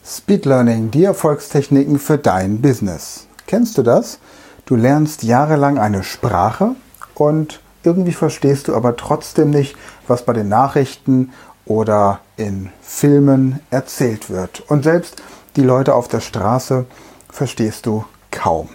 Speed Learning, die Erfolgstechniken für dein Business. Kennst du das? Du lernst jahrelang eine Sprache und irgendwie verstehst du aber trotzdem nicht, was bei den Nachrichten oder in Filmen erzählt wird. Und selbst die Leute auf der Straße verstehst du kaum.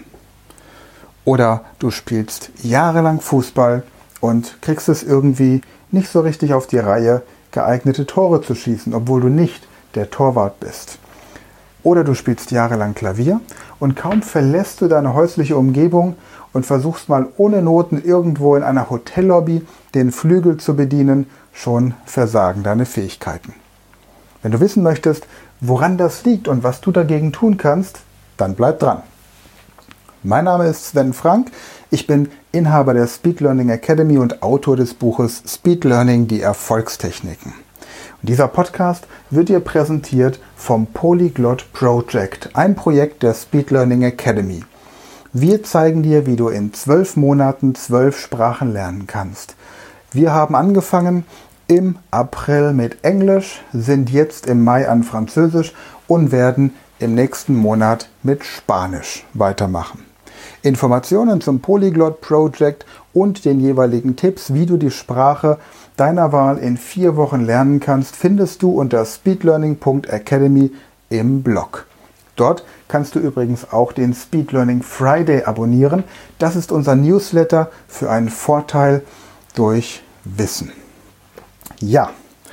Oder du spielst jahrelang Fußball und kriegst es irgendwie nicht so richtig auf die Reihe, geeignete Tore zu schießen, obwohl du nicht der Torwart bist. Oder du spielst jahrelang Klavier und kaum verlässt du deine häusliche Umgebung und versuchst mal ohne Noten irgendwo in einer Hotellobby den Flügel zu bedienen, schon versagen deine Fähigkeiten. Wenn du wissen möchtest, woran das liegt und was du dagegen tun kannst, dann bleib dran. Mein Name ist Sven Frank, ich bin Inhaber der Speed Learning Academy und Autor des Buches Speed Learning, die Erfolgstechniken. Und dieser Podcast wird dir präsentiert vom Polyglot Project, ein Projekt der Speed Learning Academy. Wir zeigen dir, wie du in 12 Monaten 12 Sprachen lernen kannst. Wir haben angefangen im April mit Englisch, sind jetzt im Mai an Französisch und werden im nächsten Monat mit Spanisch weitermachen. Informationen zum Polyglot Project und den jeweiligen Tipps, wie du die Sprache deiner Wahl in 4 Wochen lernen kannst, findest du unter speedlearning.academy im Blog. Dort kannst du übrigens auch den Speed Learning Friday abonnieren. Das ist unser Newsletter für einen Vorteil durch Wissen. Ja,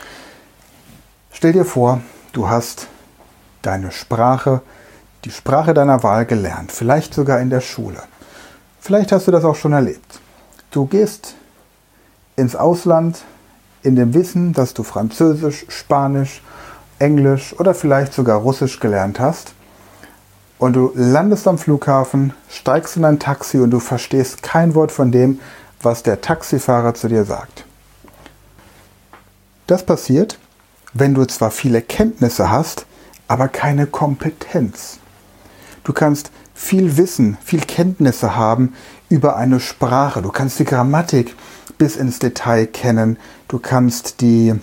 stell dir vor, du hast deine Sprache, die Sprache deiner Wahl gelernt, vielleicht sogar in der Schule. Vielleicht hast du das auch schon erlebt. Du gehst ins Ausland in dem Wissen, dass du Französisch, Spanisch, Englisch oder vielleicht sogar Russisch gelernt hast. Und du landest am Flughafen, steigst in ein Taxi und du verstehst kein Wort von dem, was der Taxifahrer zu dir sagt. Das passiert, wenn du zwar viele Kenntnisse hast, aber keine Kompetenz. Du kannst viel Wissen, viel Kenntnisse haben über eine Sprache. Du kannst die Grammatik bis ins Detail kennen. Du kannst die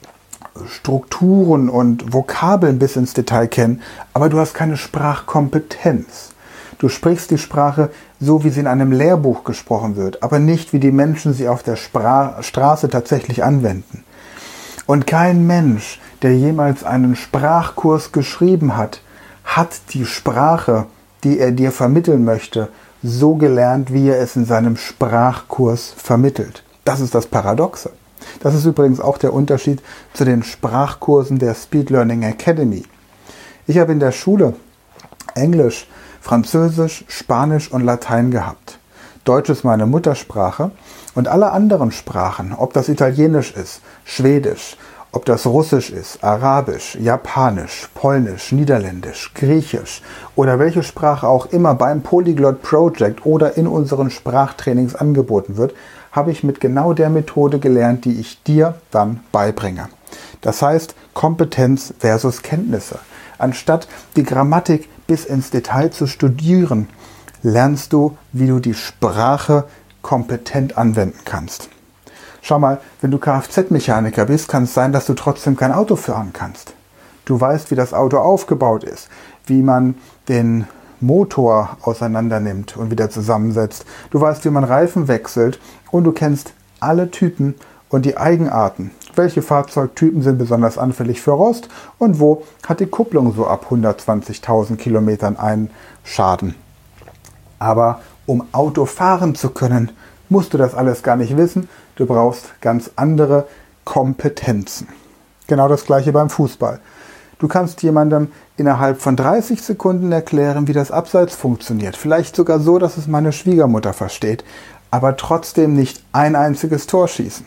Strukturen und Vokabeln bis ins Detail kennen, aber du hast keine Sprachkompetenz. Du sprichst die Sprache so, wie sie in einem Lehrbuch gesprochen wird, aber nicht, wie die Menschen sie auf der Straße tatsächlich anwenden. Und kein Mensch, der jemals einen Sprachkurs geschrieben hat, hat die Sprache, die er dir vermitteln möchte, so gelernt, wie er es in seinem Sprachkurs vermittelt. Das ist das Paradoxe. Das ist übrigens auch der Unterschied zu den Sprachkursen der Speed Learning Academy. Ich habe in der Schule Englisch, Französisch, Spanisch und Latein gehabt. Deutsch ist meine Muttersprache und alle anderen Sprachen, ob das Italienisch ist, Schwedisch, ob das Russisch ist, Arabisch, Japanisch, Polnisch, Niederländisch, Griechisch oder welche Sprache auch immer beim Polyglot Project oder in unseren Sprachtrainings angeboten wird, habe ich mit genau der Methode gelernt, die ich dir dann beibringe. Das heißt Kompetenz versus Kenntnisse. Anstatt die Grammatik bis ins Detail zu studieren, lernst du, wie du die Sprache kompetent anwenden kannst. Schau mal, wenn du Kfz-Mechaniker bist, kann es sein, dass du trotzdem kein Auto fahren kannst. Du weißt, wie das Auto aufgebaut ist, wie man den Motor auseinander nimmt und wieder zusammensetzt. Du weißt, wie man Reifen wechselt und du kennst alle Typen und die Eigenarten. Welche Fahrzeugtypen sind besonders anfällig für Rost und wo hat die Kupplung so ab 120.000 Kilometern einen Schaden. Aber um Auto fahren zu können, musst du das alles gar nicht wissen. Du brauchst ganz andere Kompetenzen. Genau das gleiche beim Fußball. Du kannst jemandem innerhalb von 30 Sekunden erklären, wie das Abseits funktioniert. Vielleicht sogar so, dass es meine Schwiegermutter versteht, aber trotzdem nicht ein einziges Tor schießen.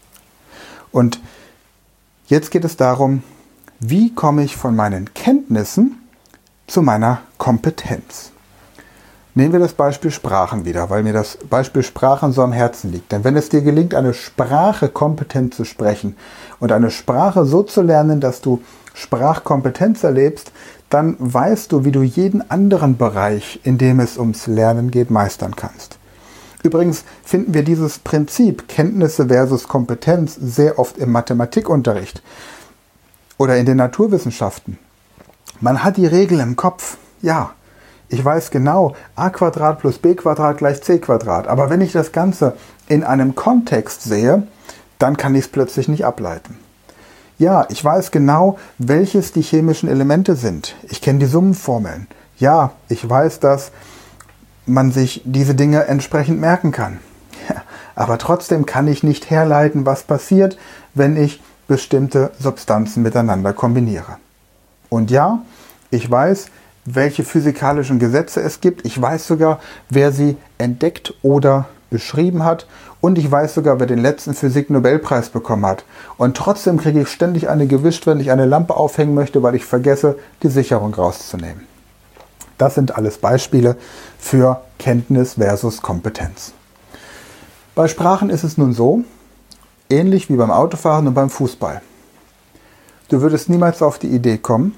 Und jetzt geht es darum, wie komme ich von meinen Kenntnissen zu meiner Kompetenz? Nehmen wir das Beispiel Sprachen wieder, weil mir das Beispiel Sprachen so am Herzen liegt. Denn wenn es dir gelingt, eine Sprache kompetent zu sprechen und eine Sprache so zu lernen, dass du Sprachkompetenz erlebst, dann weißt du, wie du jeden anderen Bereich, in dem es ums Lernen geht, meistern kannst. Übrigens finden wir dieses Prinzip Kenntnisse versus Kompetenz sehr oft im Mathematikunterricht oder in den Naturwissenschaften. Man hat die Regel im Kopf. Ja, ich weiß genau, a Quadrat plus b Quadrat gleich c Quadrat. Aber wenn ich das Ganze in einem Kontext sehe, dann kann ich es plötzlich nicht ableiten. Ja, ich weiß genau, welches die chemischen Elemente sind. Ich kenne die Summenformeln. Ja, ich weiß, dass man sich diese Dinge entsprechend merken kann. Ja, aber trotzdem kann ich nicht herleiten, was passiert, wenn ich bestimmte Substanzen miteinander kombiniere. Und ja, ich weiß, welche physikalischen Gesetze es gibt. Ich weiß sogar, wer sie entdeckt oder beschrieben hat. Und ich weiß sogar, wer den letzten Physik-Nobelpreis bekommen hat. Und trotzdem kriege ich ständig eine gewischt, wenn ich eine Lampe aufhängen möchte, weil ich vergesse, die Sicherung rauszunehmen. Das sind alles Beispiele für Kenntnis versus Kompetenz. Bei Sprachen ist es nun so, ähnlich wie beim Autofahren und beim Fußball. Du würdest niemals auf die Idee kommen,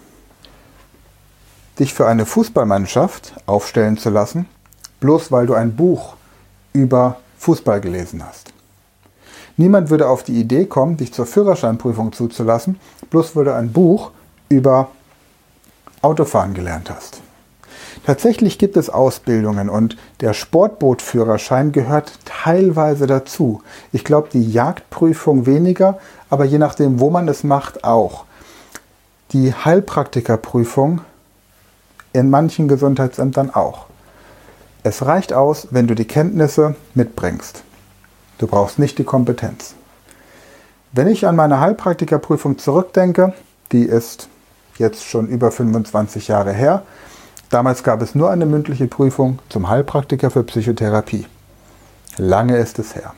dich für eine Fußballmannschaft aufstellen zu lassen, bloß weil du ein Buch über Fußball gelesen hast. Niemand würde auf die Idee kommen, dich zur Führerscheinprüfung zuzulassen, bloß weil du ein Buch über Autofahren gelernt hast. Tatsächlich gibt es Ausbildungen und der Sportbootführerschein gehört teilweise dazu. Ich glaube, die Jagdprüfung weniger, aber je nachdem, wo man es macht, auch. Die Heilpraktikerprüfung in manchen Gesundheitsämtern auch. Es reicht aus, wenn du die Kenntnisse mitbringst. Du brauchst nicht die Kompetenz. Wenn ich an meine Heilpraktikerprüfung zurückdenke, die ist jetzt schon über 25 Jahre her. Damals gab es nur eine mündliche Prüfung zum Heilpraktiker für Psychotherapie. Lange ist es her.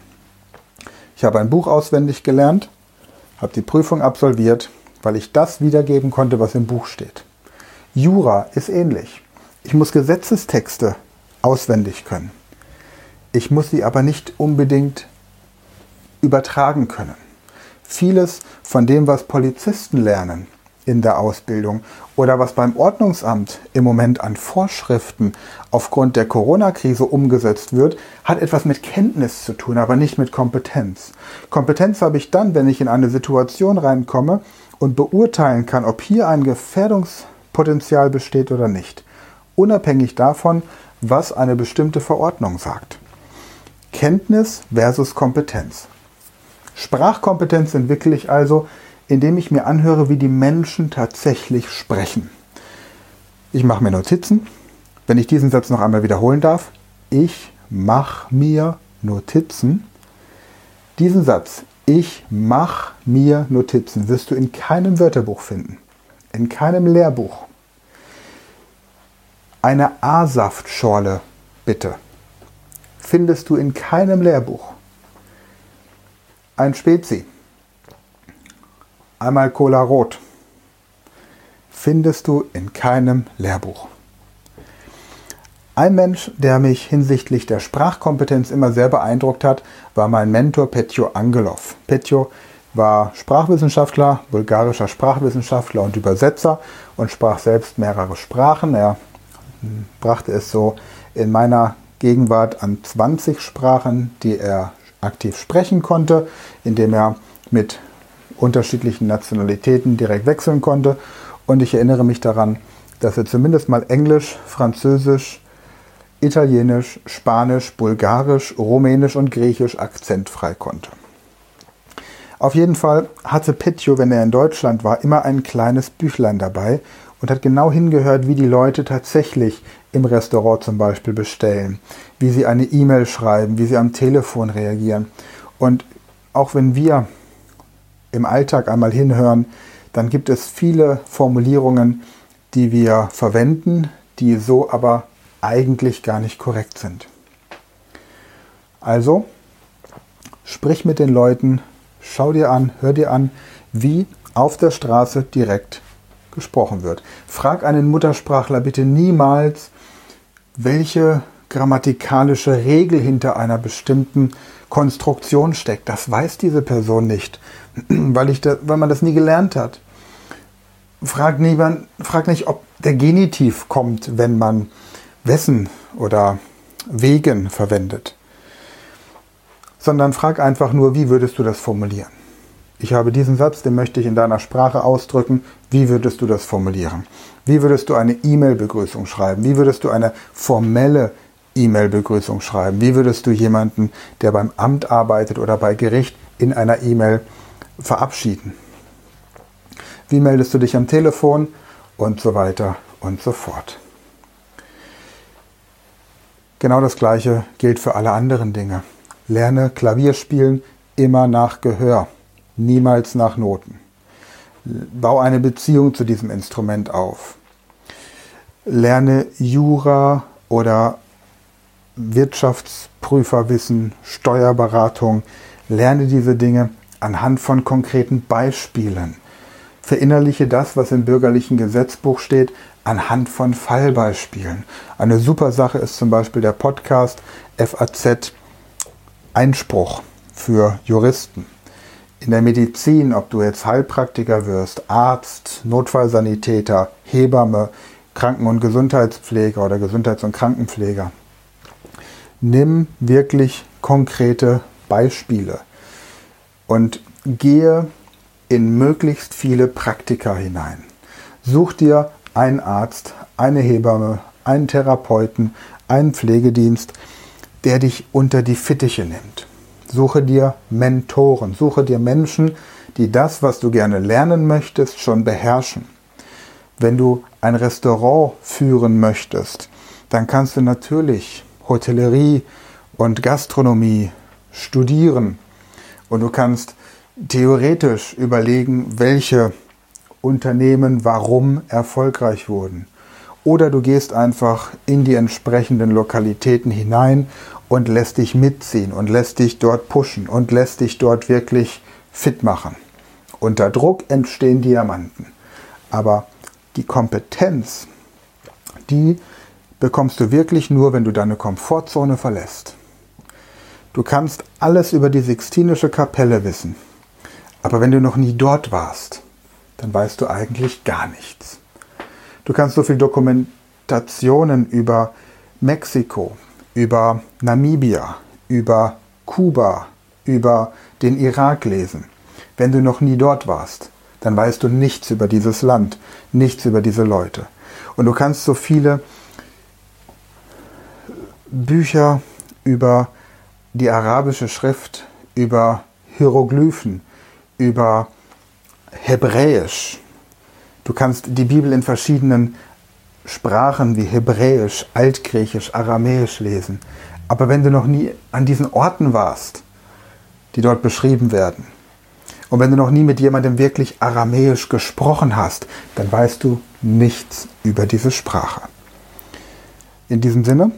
Ich habe ein Buch auswendig gelernt, habe die Prüfung absolviert, weil ich das wiedergeben konnte, was im Buch steht. Jura ist ähnlich. Ich muss Gesetzestexte auswendig können. Ich muss sie aber nicht unbedingt übertragen können. Vieles von dem, was Polizisten lernen in der Ausbildung oder was beim Ordnungsamt im Moment an Vorschriften aufgrund der Corona-Krise umgesetzt wird, hat etwas mit Kenntnis zu tun, aber nicht mit Kompetenz. Kompetenz habe ich dann, wenn ich in eine Situation reinkomme und beurteilen kann, ob hier ein Gefährdungspotenzial besteht oder nicht. Unabhängig davon, was eine bestimmte Verordnung sagt. Kenntnis versus Kompetenz. Sprachkompetenz entwickle ich also, indem ich mir anhöre, wie die Menschen tatsächlich sprechen. Ich mache mir Notizen. Wenn ich diesen Satz noch einmal wiederholen darf. Ich mache mir Notizen. Diesen Satz, ich mache mir Notizen, wirst du in keinem Wörterbuch finden. In keinem Lehrbuch. Eine A-Saftschorle, bitte. Findest du in keinem Lehrbuch. Ein Spezi. Einmal Cola Rot. Findest du in keinem Lehrbuch. Ein Mensch, der mich hinsichtlich der Sprachkompetenz immer sehr beeindruckt hat, war mein Mentor Petjo Angelov. Petjo war Sprachwissenschaftler, bulgarischer Sprachwissenschaftler und Übersetzer und sprach selbst mehrere Sprachen. Er brachte es so in meiner Gegenwart an 20 Sprachen, die er aktiv sprechen konnte, indem er mit unterschiedlichen Nationalitäten direkt wechseln konnte. Und ich erinnere mich daran, dass er zumindest mal Englisch, Französisch, Italienisch, Spanisch, Bulgarisch, Rumänisch und Griechisch akzentfrei konnte. Auf jeden Fall hatte Petjo, wenn er in Deutschland war, immer ein kleines Büchlein dabei und hat genau hingehört, wie die Leute tatsächlich im Restaurant zum Beispiel bestellen, wie sie eine E-Mail schreiben, wie sie am Telefon reagieren. Und auch wenn wir im Alltag einmal hinhören, dann gibt es viele Formulierungen, die wir verwenden, die so aber eigentlich gar nicht korrekt sind. Also, sprich mit den Leuten, schau dir an, hör dir an, wie auf der Straße direkt gesprochen wird. Frag einen Muttersprachler bitte niemals, welche grammatikalische Regel hinter einer bestimmten Konstruktion steckt. Das weiß diese Person nicht, weil man das nie gelernt hat. Frag nicht, ob der Genitiv kommt, wenn man wessen oder wegen verwendet. Sondern frag einfach nur, wie würdest du das formulieren? ich habe diesen Satz, den möchte ich in deiner Sprache ausdrücken. Wie würdest du das formulieren? Wie würdest du eine E-Mail-Begrüßung schreiben? Wie würdest du eine formelle E-Mail-Begrüßung schreiben? Wie würdest du jemanden, der beim Amt arbeitet oder bei Gericht, in einer E-Mail verabschieden? Wie meldest du dich am Telefon? Und so weiter und so fort. Genau das Gleiche gilt für alle anderen Dinge. Lerne Klavierspielen immer nach Gehör, niemals nach Noten. Bau eine Beziehung zu diesem Instrument auf. Lerne Jura oder Wirtschaftsprüferwissen, Steuerberatung. Lerne diese Dinge anhand von konkreten Beispielen. Verinnerliche das, was im bürgerlichen Gesetzbuch steht, anhand von Fallbeispielen. Eine super Sache ist zum Beispiel der Podcast FAZ Einspruch für Juristen. In der Medizin, ob du jetzt Heilpraktiker wirst, Arzt, Notfallsanitäter, Hebamme, Kranken- und Gesundheitspfleger oder Gesundheits- und Krankenpfleger. Nimm wirklich konkrete Beispiele und gehe in möglichst viele Praktika hinein. Such dir einen Arzt, eine Hebamme, einen Therapeuten, einen Pflegedienst, der dich unter die Fittiche nimmt. Suche dir Mentoren, suche dir Menschen, die das, was du gerne lernen möchtest, schon beherrschen. Wenn du ein Restaurant führen möchtest, dann kannst du natürlich Hotellerie und Gastronomie studieren und du kannst theoretisch überlegen, welche Unternehmen warum erfolgreich wurden. Oder du gehst einfach in die entsprechenden Lokalitäten hinein und lässt dich mitziehen und lässt dich dort pushen und lässt dich dort wirklich fit machen. Unter Druck entstehen Diamanten. Aber die Kompetenz, die bekommst du wirklich nur, wenn du deine Komfortzone verlässt. Du kannst alles über die Sixtinische Kapelle wissen. Aber wenn du noch nie dort warst, dann weißt du eigentlich gar nichts. Du kannst so viel Dokumentationen über Mexiko, über Namibia, über Kuba, über den Irak lesen. Wenn du noch nie dort warst, dann weißt du nichts über dieses Land, nichts über diese Leute. Und du kannst so viele Bücher über die arabische Schrift, über Hieroglyphen, über Hebräisch. Du kannst die Bibel in verschiedenen Sprachen wie Hebräisch, Altgriechisch, Aramäisch lesen. Aber wenn du noch nie an diesen Orten warst, die dort beschrieben werden, und wenn du noch nie mit jemandem wirklich Aramäisch gesprochen hast, dann weißt du nichts über diese Sprache. In diesem Sinne,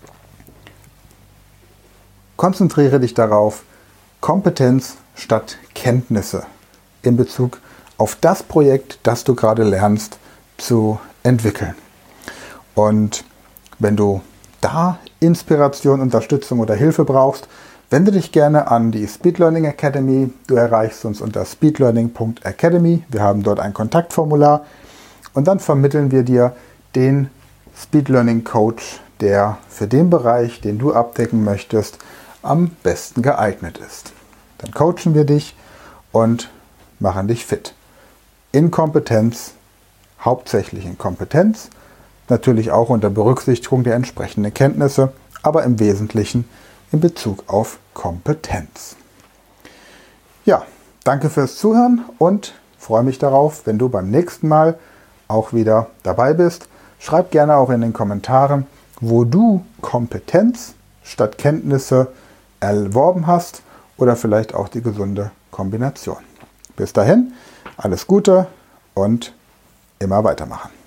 konzentriere dich darauf, Kompetenz statt Kenntnisse in Bezug auf das Projekt, das du gerade lernst, zu entwickeln. Und wenn du da Inspiration, Unterstützung oder Hilfe brauchst, wende dich gerne an die Speed Learning Academy. Du erreichst uns unter speedlearning.academy. Wir haben dort ein Kontaktformular und dann vermitteln wir dir den Speed Learning Coach, der für den Bereich, den du abdecken möchtest, am besten geeignet ist. Dann coachen wir dich und machen dich fit. In Kompetenz, hauptsächlich in Kompetenz, natürlich auch unter Berücksichtigung der entsprechenden Kenntnisse, aber im Wesentlichen in Bezug auf Kompetenz. Ja, danke fürs Zuhören und freue mich darauf, wenn du beim nächsten Mal auch wieder dabei bist. Schreib gerne auch in den Kommentaren, wo du Kompetenz statt Kenntnisse erworben hast oder vielleicht auch die gesunde Kombination. Bis dahin, alles Gute und immer weitermachen.